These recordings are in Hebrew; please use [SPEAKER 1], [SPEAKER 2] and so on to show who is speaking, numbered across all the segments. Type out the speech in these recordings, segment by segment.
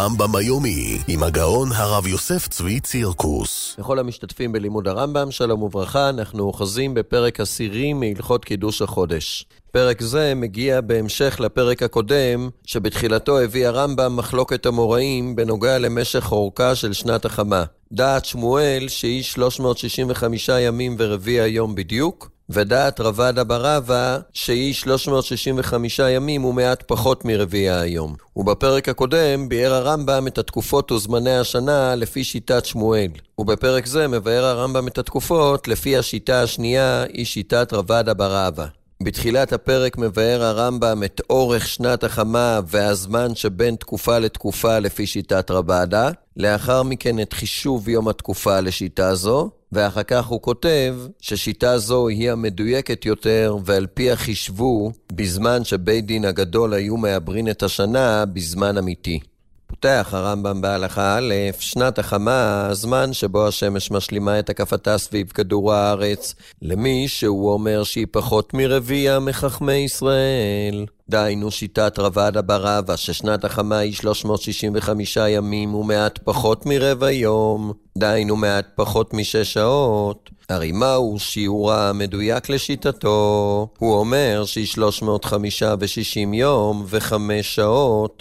[SPEAKER 1] הרמב"ם היומי עם הגאון הרב יוסף צבי צירקוס.
[SPEAKER 2] לכל המשתתפים בלימוד הרמב"ם, שלום וברכה. אנחנו אוחזים בפרק 10 מהלכות קידוש החודש. פרק זה מגיע בהמשך לפרק הקודם, שבתחילתו הביא הרמב"ם מחלוקת המוראים בנוגע למשך אורכה של שנת החמה. דעת שמואל שהיא 365 ימים ורביע יום בדיוק, ודעת רבדה בר אבא שהיא 365 ימים ומעט פחות מרביע היום. ובפרק הקודם ביאר הרמב"ם את התקופות וזמני השנה לפי שיטת שמואל. ובפרק זה מבאר הרמב"ם את התקופות לפי השיטה השנייה, היא שיטת רבדה בר אבא. בתחילת הפרק מבאר הרמב"ם את אורך שנת החמה והזמן שבין תקופה לתקופה לפי שיטת רבדה, לאחר מכן את חישוב יום התקופה לשיטה זו, ואחר כך הוא כותב ששיטה זו היא המדויקת יותר, ועל פי החישבו בזמן שבית דין הגדול היו מעברין את השנה בזמן אמיתי. פותח הרמב"ם בהלכה א', שנת החמה, הזמן שבו השמש משלימה את הקפתה סביב כדור הארץ, למי שהוא אומר שהיא פחות מרביע מחכמי ישראל. דהיינו שיטת רבדה בר אבא ששנת החמה היא 365 ימים ומעט פחות מרבע יום, דהיינו מעט פחות מ6 שעות. הרי מהו שיעורה המדויק לשיטתו? הוא אומר שהיא 360 יום ו5 שעות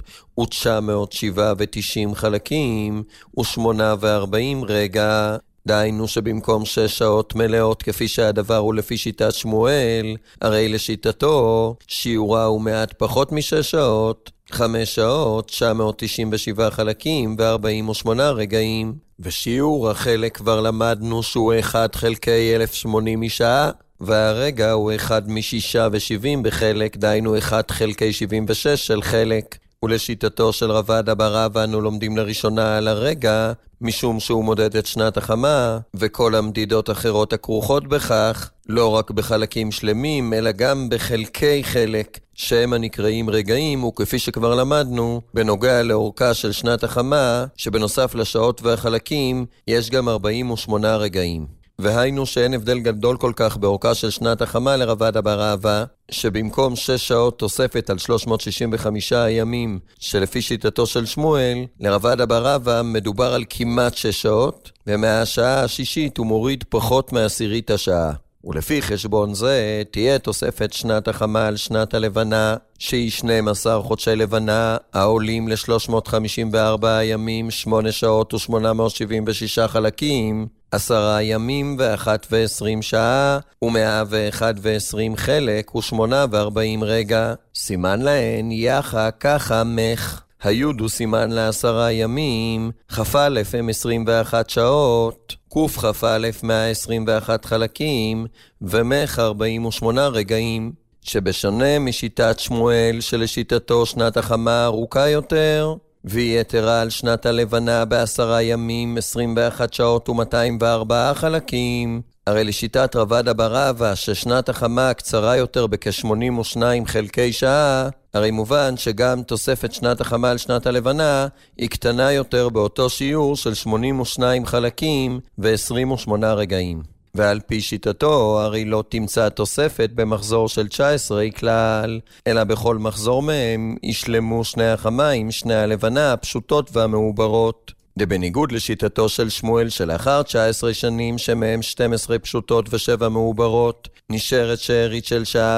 [SPEAKER 2] ו990 חלקים ו840 רגע. דהיינו שבמקום 6 שעות מלאות כפי שהדבר הוא לפי שיטת שמואל, הרי לשיטתו שיעורה הוא מעט פחות מ6 שעות, 5 שעות, 997 חלקים ו48 רגעים. ושיעור החלק כבר למדנו שהוא 1 חלקי 1080 משעה, והרגע הוא 1 מ670 בחלק, דהיינו 1 חלקי 76 של חלק. ולשיטתו של רבדה בר אבא אנו לומדים לראשונה על הרגע, משום שהוא מודד את שנת החמה, וכל המדידות אחרות הכרוכות בכך, לא רק בחלקים שלמים, אלא גם בחלקי חלק, שהם הנקראים רגעים, וכפי שכבר למדנו, בנוגע לאורכה של שנת החמה, שבנוסף לשעות והחלקים, יש גם 48 רגעים. והיינו שאין הבדל גדול כל כך באורכה של שנת החמה לרבדה בר אבא, שבמקום 6 שעות תוספת על 365 ימים שלפי שיטתו של שמואל, לרבדה בר אבא מדובר על כמעט 6 שעות, ומהשעה השישית הוא מוריד פחות מעשירית השעה. ולפי חשבון זה תהיה תוספת שנת החמה על שנת הלבנה, שהיא 12 חודשי לבנה, העולים ל354 ימים, 8 שעות ו876 חלקים, 10 ימים ו120 שעה, ו120 חלק ו840 רגע. סימן להן יחה ככה מח. היוד הוא סימן ל10 ימים, כ"א הם 21 שעות, קכ"א 121 חלקים, ומח 48 רגעים, שבשונה משיטת שמואל שלשיטתו שנת החמה ארוכה יותר, והיא יתרה על שנת הלבנה ב10 ימים, 21 שעות ו204 חלקים. הרי לשיטת רבדה בר אבא ששנת החמה קצרה יותר בכ82 חלקי שעה, הרי מובן שגם תוספת שנת החמה על שנת הלבנה היא קטנה יותר באותו שיעור של 82 חלקים ו28 רגעים. ועל פי שיטתו הרי לא תמצא תוספת במחזור של 19 כלל, אלא בכל מחזור מהם ישלמו שני החמיים, שני הלבנה הפשוטות והמעוברות. בניגוד לשיטתו של שמואל שלאחר 19 שנים שמהם 12 פשוטות ו7 מעוברות, נשארת שארית של שעה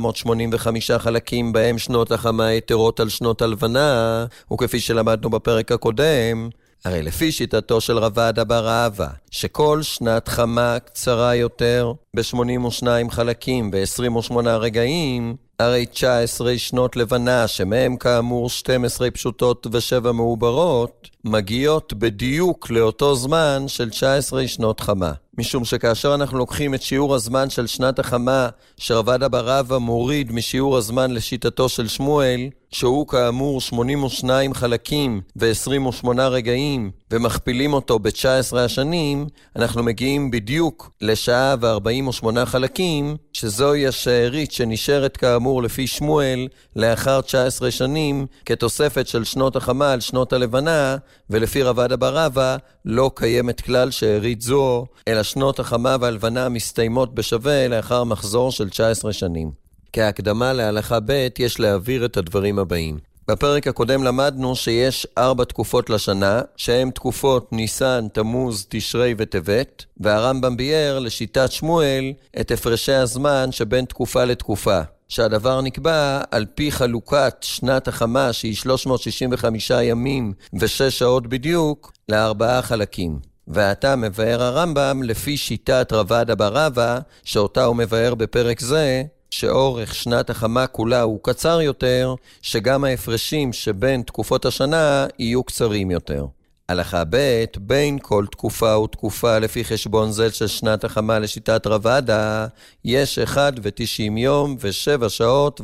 [SPEAKER 2] ו485 חלקים בהם שנות החמה יתרות על שנות הלבנה, וכפי שלמדנו בפרק הקודם, הרי לפי שיטתו של רבדה בר אבא, שכל שנת חמה קצרה יותר ב82 חלקים ו28 רגעים, הרי 19 שנות לבנה שמהם כאמור 12 פשוטות ו7 מעוברות, מגיעות בדיוק לאותו זמן של 19 שנות חמה. משום שכאשר אנחנו לוקחים את שיעור הזמן של שנת החמה שרבדה בר אבא מוריד משיעור הזמן לשיטתו של שמואל, שהוא כאמור 82 חלקים ו28 רגעים, ומכפילים אותו ב19 השנים, אנחנו מגיעים בדיוק לשעה ו48 חלקים, שזוהי השארית שנשארת כאמור לפי שמואל לאחר 19 שנים כתוספת של שנות החמה על שנות הלבנה, ולפי רבדה בר אבא לא קיימת כלל שארית זו, אלא שנות החמה והלבנה מסתיימות בשווה לאחר מחזור של 19 שנים. כהקדמה להלכה ב' יש להעביר את הדברים הבאים. בפרק הקודם למדנו שיש 4 תקופות לשנה, שהן תקופות ניסן, תמוז, תשרי וטבת, והרמב"ם ביאר לשיטת שמואל את הפרשי הזמן שבין תקופה לתקופה, שהדבר נקבע על פי חלוקת שנת החמה שהיא 365 ימים ו6 שעות בדיוק ל4 חלקים. ועתה מבאר הרמב"ם לפי שיטת רבד בר רבא, שאותה הוא מבאר בפרק זה, שאורך שנת החמה כולה הוא קצר יותר, שגם ההפרשים שבין תקופות השנה יהיו קצרים יותר. הלכה ב' בין כל תקופה ותקופה לפי חשבון זה של שנת החמה לשיטת רבדה, יש 91 יום ו7 שעות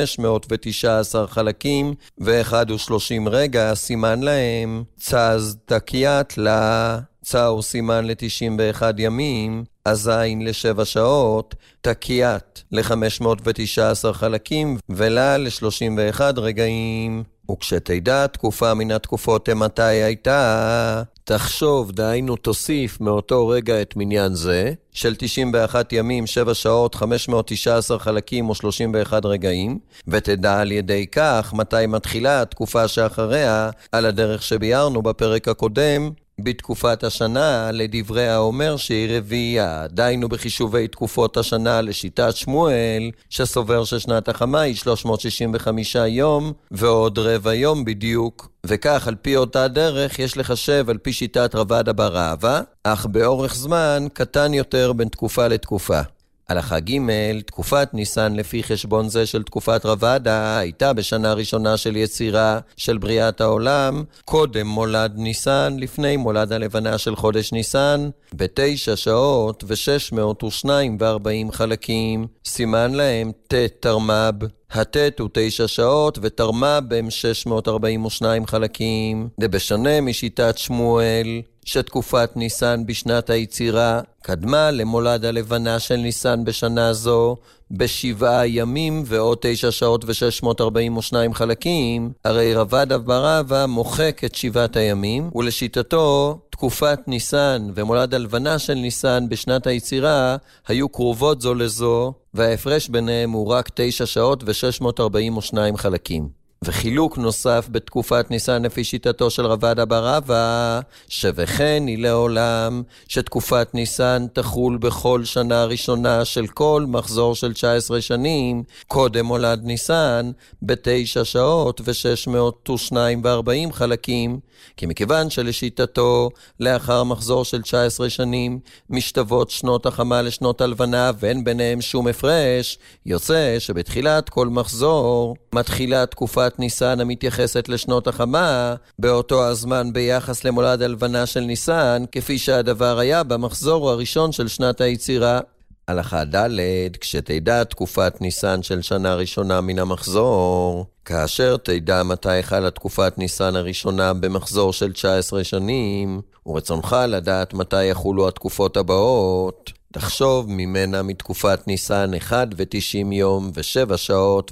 [SPEAKER 2] ו519 חלקים ו31 רגע, סימן להם צז תקיית לה, צאו סימן ל91 ימים, אזין ל7 שעות, תקיית ל519 חלקים ולה ל31 רגעים. וכשתדע תקופה מן התקופות מתי הייתה, תחשוב, דהיינו תוסיף מאותו רגע את מניין זה, של 91 ימים, 7 שעות, 519 חלקים ו31 רגעים, ותדע על ידי כך מתי מתחילה התקופה שאחריה, על הדרך שביארנו בפרק הקודם, בתקופת השנה לדברי האומר שהיא רביעייה, דיינו בחישובי תקופות השנה לשיטת שמואל, שסובר ששנת החמה היא 365 יום ועוד רבע יום בדיוק, וכך על פי אותה דרך יש לחשב על פי שיטת רבד בר רבא, אך באורך זמן קטן יותר בין תקופה לתקופה. הלכה ג' תקופת ניסן לפי חשבון זה של תקופת רבדה הייתה בשנה הראשונה של יצירה של בריאת העולם, קודם מולד ניסן, לפני מולד הלבנה של חודש ניסן, ב9 שעות ו640 חלקים, סימן להם ת' תרמב. הת' הוא 9 שעות ותרמב הם 642 חלקים. זה בשונה משיטת שמואל, שתקופת ניסן בשנת היצירה קדמה למולד הלבנה של ניסן בשנה זו ב7 ימים ועוד 9 שעות ו642 חלקים, הרי רבד בר רבא מוחק את 7 הימים, ולשיטתו תקופת ניסן ומולד הלבנה של ניסן בשנת היצירה היו קרובות זו לזו, וההפרש ביניהם הוא רק 9 שעות ו642 חלקים. וחילוק נוסף בתקופת ניסן לפי שיטתו של רבד בר רבא, שבכן היא לעולם שתקופת ניסן תחול בכל שנה ראשונה של כל מחזור של 19 שנים, קודם מולד ניסן ב9 שעות ו642 חלקים, כי מכיוון שלשיטתו לאחר מחזור של 19 שנים משתוות שנות החמה לשנות הלבנה ואין ביניהם שום הפרש, יוצא שבתחילת כל מחזור מתחילה תקופת ניסן המתייחסת לשנות החמה באותו הזמן ביחס למולד הלבנה של ניסן, כפי שהדבר היה במחזור הראשון של שנת היצירה. הלכה ד' כשתדע תקופת ניסן של שנה ראשונה מן המחזור, כאשר תדע מתי חלה תקופת ניסן הראשונה במחזור של 19 שנים, ורצונך לדעת מתי יחולו התקופות הבאות, תחשוב ממנה מתקופת ניסן 91 יום ו7 שעות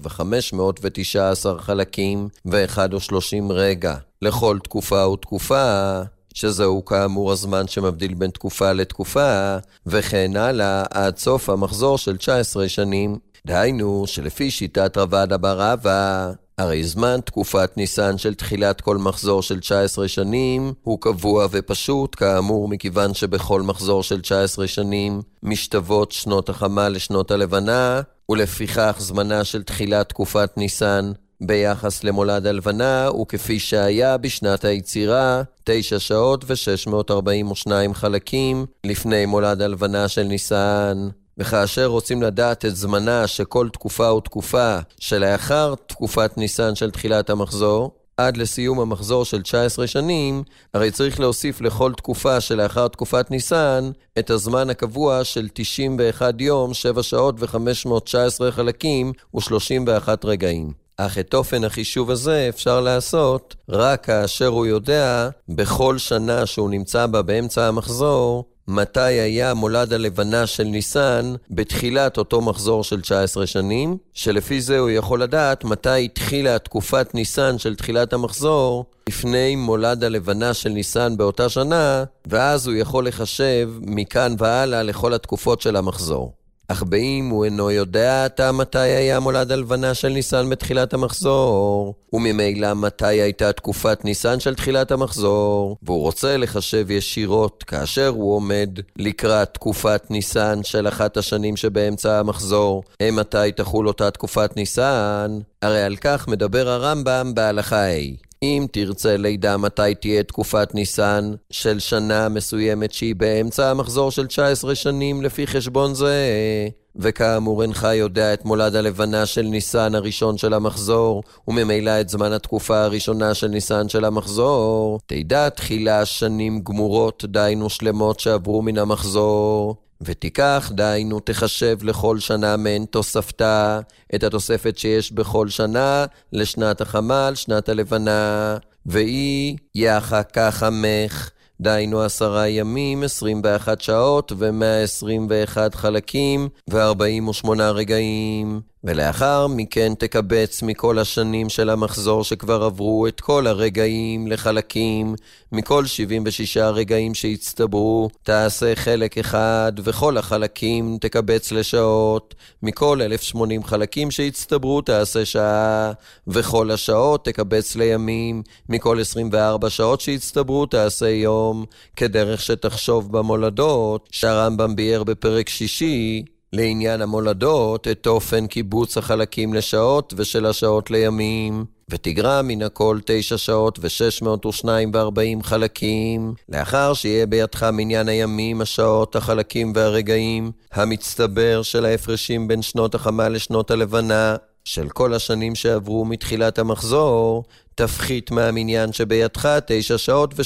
[SPEAKER 2] ו519 חלקים ו31 רגע לכל תקופה ותקופה, שזהו כאמור הזמן שמבדיל בין תקופה לתקופה, וכן הלאה עד סוף המחזור של 19 שנים. דהיינו שלפי שיטת רבד בר רבא, הרי זמן תקופת ניסן של תחילת כל מחזור של 19 שנים הוא קבוע ופשוט כאמור, מכיוון שבכל מחזור של 19 שנים משתוות שנות החמה לשנות הלבנה, ולפיכך זמנה של תחילת תקופת ניסן ביחס למולד הלבנה הוא כפי שהיה בשנת היצירה 9 שעות ו642 חלקים לפני מולד הלבנה של ניסן. וכאשר רוצים לדעת את זמנה שכל תקופה ותקופה שלאחר תקופת ניסן של תחילת המחזור עד לסיום המחזור של 19 שנים, הרי צריך להוסיף לכל תקופה שלאחר תקופת ניסן את הזמן הקבוע של 91 יום, 7 שעות ו519 חלקים ו31 רגעים. אך את אופן החישוב הזה אפשר לעשות רק כאשר הוא יודע בכל שנה שהוא נמצא בה באמצע המחזור מתי היה מולד הלבנה של ניסן בתחילת אותו מחזור של 19 שנים, שלפי זה הוא יכול לדעת מתי התחילה תקופת ניסן של תחילת המחזור לפני מולד הלבנה של ניסן באותה שנה, ואז הוא יכול לחשב מכאן והלאה לכל התקופות של המחזור. אך באם הוא אינו יודע עתה מתי היה מולד הלבנה של ניסן בתחילת המחזור, וממילא מתי הייתה תקופת ניסן של תחילת המחזור, והוא רוצה לחשב ישירות כאשר הוא עומד לקראת תקופת ניסן של אחת השנים שבאמצע המחזור, מתי תחול אותה תקופת ניסן, הרי על כך מדבר הרמב"ם בהלכה ה'. אם תרצה לידע מתי תהיה תקופת ניסן של שנה מסוימת שהיא באמצע המחזור של 19 שנים לפי חשבון זה, וכאמור אינך יודע את מולד הלבנה של ניסן הראשון של המחזור, וממילא את זמן התקופה הראשונה של ניסן של המחזור, תדע תחילה שנים גמורות דיינו שלמות שעברו מן המחזור, ותיקח דיינו תחשב לכל שנה מן תוספתה את התוספת שיש בכל שנה לשנת החמה על שנת הלבנה, והיא יחה ככה מך דיינו 10 ימים, 21 שעות ו121 חלקים ו48 רגעים. ולאחר מכן תקבץ מכל השנים של המחזור שכבר עברו את כל הרגעים לחלקים, מכל 76 רגעים שהצטברו תעשה חלק אחד, וכל החלקים תקבץ לשעות, מכל 1080 חלקים שהצטברו תעשה שעה, וכל השעות תקבץ לימים, מכל 24 שעות שהצטברו תעשה יום, כדרך שתחשוב במולדות שהרמב"ם ביאר בפרק 6 לעניין המולדות את אופן קיבוץ החלקים לשעות ושל השעות לימים, ותגרע מן הכל 9 שעות ו642 חלקים, לאחר שיהיה בידך מניין הימים, השעות, החלקים והרגעים המצטבר של ההפרשים בין שנות החמה לשנות הלבנה של כל השנים שעברו מתחילת המחזור, תפחית מהמניין שבידך 9 שעות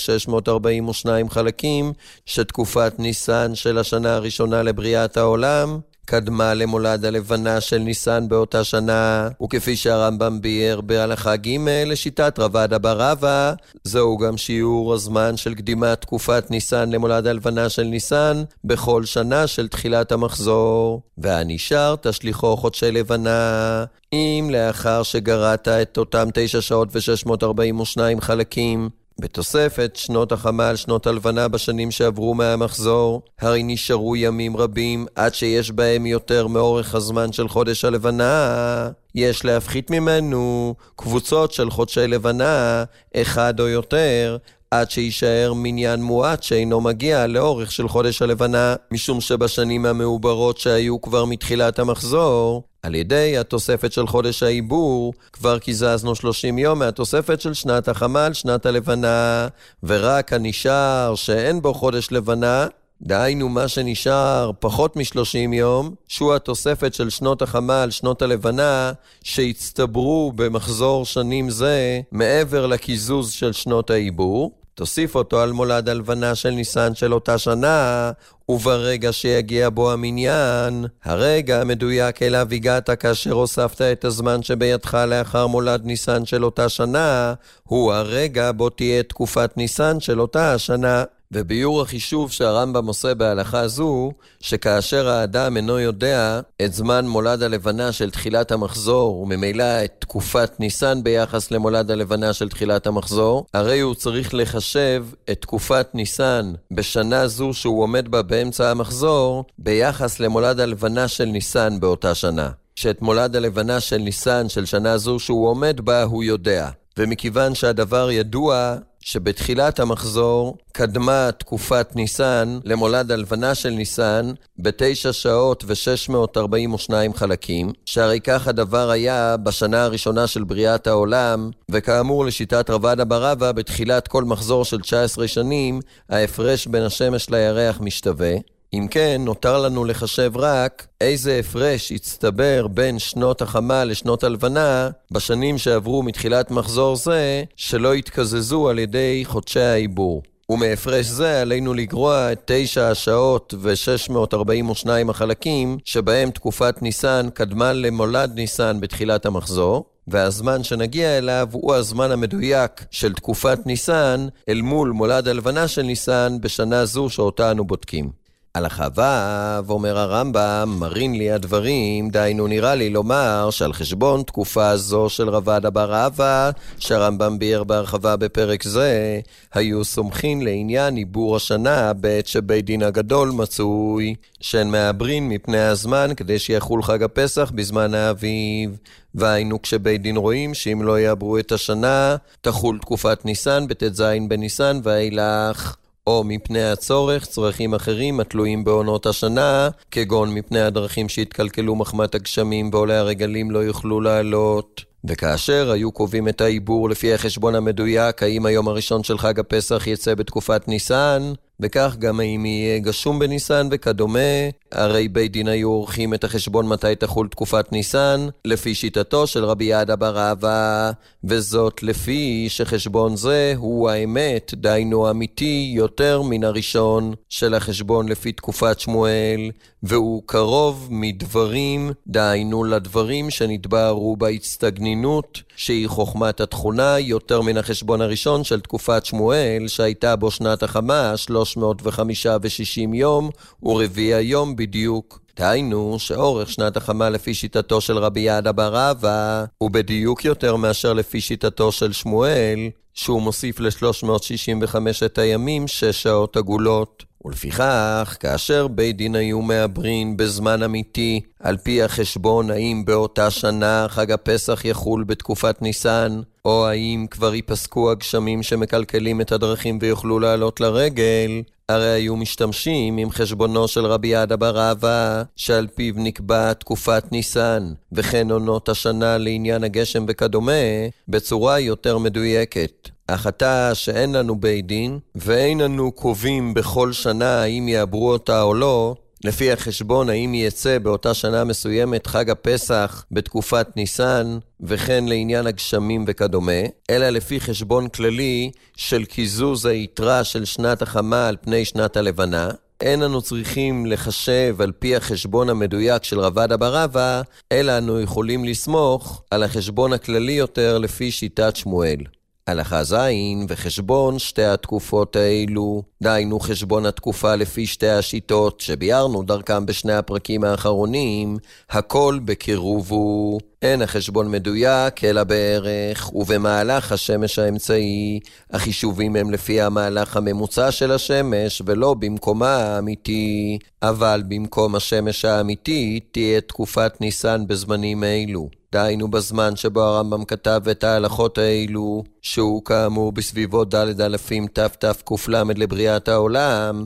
[SPEAKER 2] ו642 חלקים שתקופת ניסן של השנה הראשונה לבריאת העולם קדמה למולד הלבנה של ניסן באותה שנה, וכפי שהרמב"ם ביאר בהלכה ג' לשיטת רבד אבא רבא, זהו גם שיעור הזמן של קדימת תקופת ניסן למולד הלבנה של ניסן בכל שנה של תחילת המחזור. והנשאר תשליחו חודשי לבנה, אם לאחר שגרעת את אותם 9 שעות ו642 חלקים בתוספת שנות החמה על שנות הלבנה בשנים שעברו מהמחזור, הרי נשארו ימים רבים עד שיש בהם יותר מאורך הזמן של חודש הלבנה. יש להפחית ממנו קבוצות של חודשי לבנה, אחד או יותר, עד שישאר מניין מועט שאינו מגיע לאורך של חודש הלבנה, משום שבשנים המעוברות שהיו כבר מתחילת המחזור, על ידי התוספת של חודש העיבור, כבר קיזזנו 30 יום מהתוספת של שנת החמה על שנת הלבנה, ורק הנשאר שאין בו חודש לבנה, דהיינו מה שנשאר פחות מ-30 יום, שהוא התוספת של שנות החמה על שנות הלבנה, שהצטברו במחזור שנים זה מעבר לקיזוז של שנות העיבור, תוסיף אותו על מולד הלבנה של ניסן של אותה שנה, וברגע שיגיע בו המניין, הרגע המדויק אליו הגעת כאשר הוספת את הזמן שבידך לאחר מולד ניסן של אותה שנה, הוא הרגע בו תהיה תקופת ניסן של אותה השנה. וביור החישוב שהרמב"ם עושה בהלכה זו, שכאשר האדם אינו יודע את זמן מולד הלבנה של תחילת המחזור, וממילא את תקופת ניסן ביחס למולד הלבנה של תחילת המחזור, הרי הוא צריך לחשב את תקופת ניסן בשנה זו שהוא עומד בה באמצע המחזור, ביחס למולד הלבנה של ניסן באותה שנה. שאת מולד הלבנה של ניסן של שנה זו שהוא עומד בה הוא יודע. ומכיוון שהדבר ידוע, שבתחילת המחזור קדמה תקופת ניסן למולד הלבנה של ניסן ב9 שעות ו642 חלקים, שהרי כך הדבר היה בשנה הראשונה של בריאת העולם, וכאמור לשיטת רבד אבא רבא בתחילת כל מחזור של 19 שנים ההפרש בין השמש לירח משתווה. אם כן, נותר לנו לחשב רק איזה הפרש יצטבר בין שנות החמה לשנות הלבנה בשנים שעברו מתחילת מחזור זה שלא יתקזזו על ידי חודשי העיבור. ומהפרש זה עלינו לגרוע את 9 השעות ו642 החלקים שבהם תקופת ניסן קדמה למולד ניסן בתחילת המחזור, והזמן שנגיע אליו הוא הזמן המדויק של תקופת ניסן אל מול מולד הלבנה של ניסן בשנה זו שאותה אנו בודקים. הלכה ו' אומר הרמב"ם, מרין לי הדברים, דיינו נראה לי לומר שעל חשבון תקופה זו של רבד בר אבא, שהרמב"ם ביאר בהרחבה בפרק זה, היו סומכים לעניין עיבור השנה בעת שבית דין הגדול מצוי, שהן מעברין מפני הזמן כדי שיחול חג הפסח בזמן האביב. והיינו כשבית דין רואים שאם לא יעברו את השנה, תחול תקופת ניסן בט"ז בניסן ואילך. או מפני הצורך, צרכים אחרים התלויים בעונות השנה, כגון מפני הדרכים שהתקלקלו מחמת הגשמים ועולי הרגלים לא יוכלו לעלות. וכאשר היו קובעים את העיבור לפי החשבון המדויק, האם היום הראשון של חג הפסח יצא בתקופת ניסן, וכך גם האם יהיה גשום בניסן וכדומה, הרי בית דין היו עורכים את החשבון מתי תחול תקופת ניסן, לפי שיטתו של רבי יהודה בר אבא, וזאת לפי שחשבון זה הוא האמת, דיינו אמיתי יותר מן הראשון של החשבון לפי תקופת שמואל, והוא קרוב מדברים, דיינו לדברים שנתבהרו בהצטגנינות, שהיא חוכמת התכונה יותר מן החשבון הראשון של תקופת שמואל, שהייתה בו שנת החמה 365 יום, ורביעי היום בדיוק. דהיינו שאורך שנת החמה לפי שיטתו של רבי יהודה בר אבא הוא בדיוק יותר מאשר לפי שיטתו של שמואל, שהוא מוסיף ל-365 את הימים 6 שעות עגולות. ולפיכך, כאשר בית דין היו מעברין בזמן אמיתי, על פי החשבון האם באותה שנה חג הפסח יחול בתקופת ניסן, או האם כבר ייפסקו הגשמים שמקלקלים את הדרכים ויוכלו לעלות לרגל, הרי היו משתמשים עם חשבונו של רבי יהודה בר אבא, שעל פיו נקבע תקופת ניסן, וכן עונות השנה לעניין הגשם וכדומה, בצורה יותר מדויקת. אך עתה שאין לנו בית דין, ואין לנו קובעים בכל שנה האם יעברו אותה או לא, לפי החשבון האם יצא באותה שנה מסוימת חג הפסח בתקופת ניסן, וכן לעניין הגשמים וכדומה, אלא לפי חשבון כללי של קיזוז היתרה של שנת החמה על פני שנת הלבנה, אין אנו צריכים לחשב על פי החשבון המדויק של רבד בר אבא, אלא אנו יכולים לסמוך על החשבון הכללי יותר לפי שיטת שמואל. הלכה זין וחשבון שתי התקופות האלו, דיינו חשבון התקופה לפי שתי השיטות שביארנו דרכם בשני הפרקים האחרונים, הכל בקירוב הוא. אין החשבון מדויק אלא בערך, ובמהלך השמש האמצעי, החישובים הם לפי המהלך הממוצע של השמש ולא במקומה האמיתי, אבל במקום השמש האמיתי תהיה תקופת ניסן בזמנים האלו. דיינו בזמן שבו הרמב"ם כתב את ההלכות האלו, שהוא כאמור בסביבות ד' אלפים תתק"ל לבריאת העולם,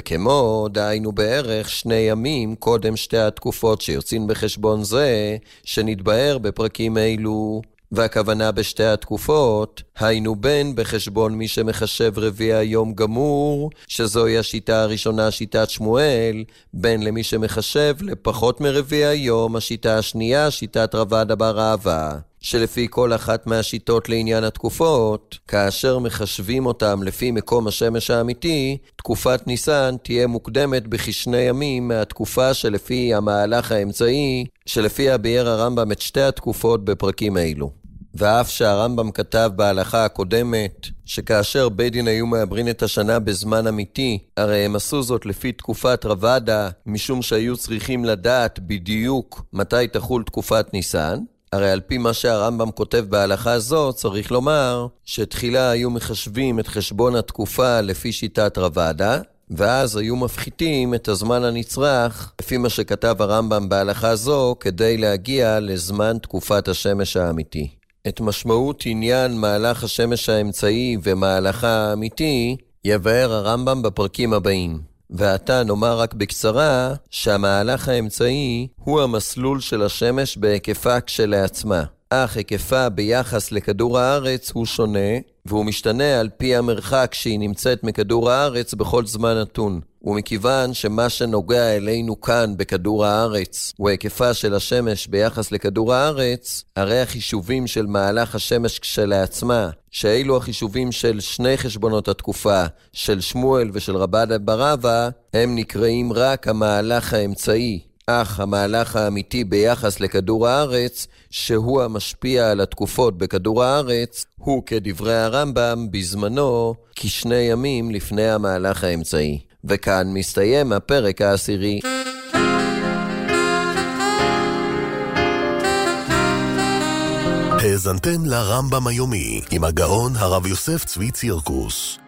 [SPEAKER 2] בכמו דיינו בערך 2 ימים קודם שתי התקופות שיוצאים בחשבון זה, שנתבהר בפרקים האלו. והכוונה בשתי התקופות, היינו בין בחשבון מי שמחשב רביעי היום גמור, שזוהי השיטה הראשונה שיטת שמואל, בין למי שמחשב לפחות מרביעי היום, השיטה השנייה שיטת רבד בר אבא, שלפי כל אחת מהשיטות לעניין התקופות, כאשר מחשבים אותם לפי מקום השמש האמיתי, תקופת ניסן תהיה מוקדמת בכ2 ימים מהתקופה שלפי המהלך האמצעי, שלפי ביאר הרמב"ם את שתי התקופות בפרקים האלו. ואף שהרמב"ם כתב בהלכה הקודמת, שכאשר בית דין היו מעברין את השנה בזמן אמיתי, הרי הם עשו זאת לפי תקופת רבדה, משום שהיו צריכים לדעת בדיוק מתי תחול תקופת ניסן, הרי על פי מה שהרמב"ם כותב בהלכה זו, צריך לומר שתחילה היו מחשבים את חשבון התקופה לפי שיטת רבדה, ואז היו מפחיתים את הזמן הנצרך לפי מה שכתב הרמב"ם בהלכה זו, כדי להגיע לזמן תקופת השמש האמיתי. את משמעות עניין מהלך השמש האמצעי ומהלכה האמיתי יבאר הרמב"ם בפרקים הבאים. ועתה נאמר רק בקצרה שהמהלך האמצעי הוא המסלול של השמש בהיקפה כשלעצמה, אך היקפה ביחס לכדור הארץ הוא שונה, והוא משתנה על פי המרחק שהיא נמצאת מכדור הארץ בכל זמן נתון. ומכיוון שמה שנוגע אלינו כאן בכדור הארץ הוא היקפה של השמש ביחס לכדור הארץ, הרי החישובים של מהלך השמש כשלעצמה, שאילו החישובים של שני חשבונות התקופה, של שמואל ושל רבד בר אבא, הם נקראים רק המהלך האמצעי. אך המהלך האמיתי ביחס לכדור הארץ, שהוא המשפיע על התקופות בכדור הארץ, הוא כדברי הרמב"ם בזמנו כ2 ימים לפני המהלך האמצעי. וכאן מסתיים הפרק העשירי.
[SPEAKER 1] האזנתם לרמב"ם היומי עם הגאון הרב יוסף צבי צירקוס.